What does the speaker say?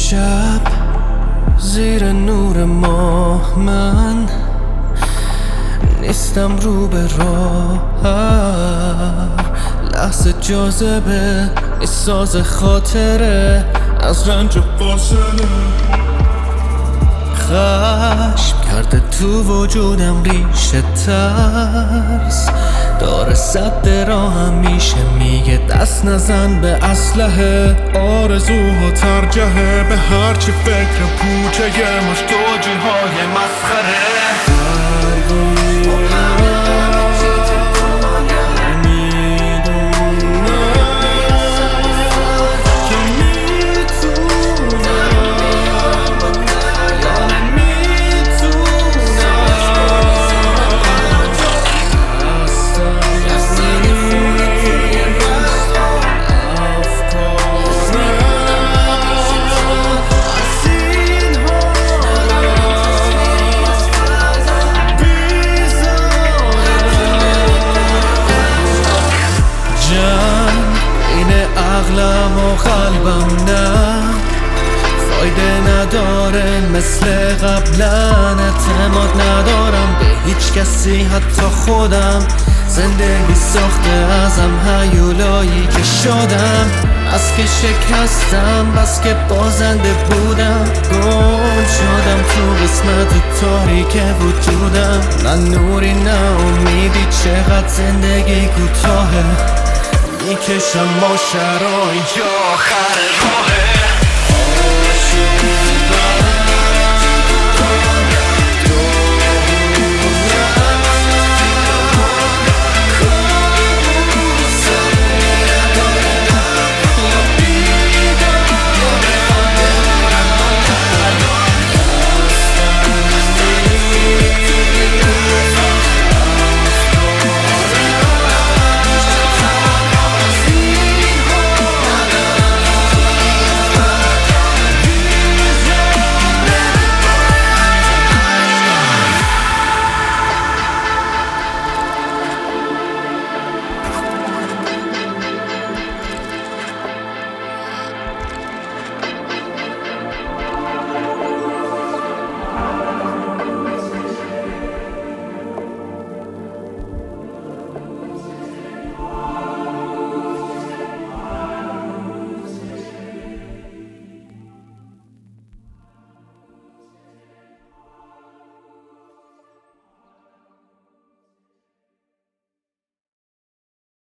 شب زیر نور ماه من نیستم رو به راه، هر لحظه جاذبه ای ساز خاطره از رنج و فاصله. خشم کرده تو وجودم ریشه، ترس داره سد راه همیشه میگه دست نزن به اسلحه. آرزوها ترجحه به هرچی فکر پوچه مشتوجی های مسخره. عقلم و قلبم نه فایده نداره، مثل قبلا اعتماد ندارم به هیچ کسی حتی خودم. زندگی ساخته ازم هیولایی که شدم، از که شکستم بس که بازنده بودم. گم شدم تو قسمت تاریک وجودم، نه نوری نه امیدی، چقدر زندگی کوتاهه. میکشم ماجرا اینجا آخر راهه.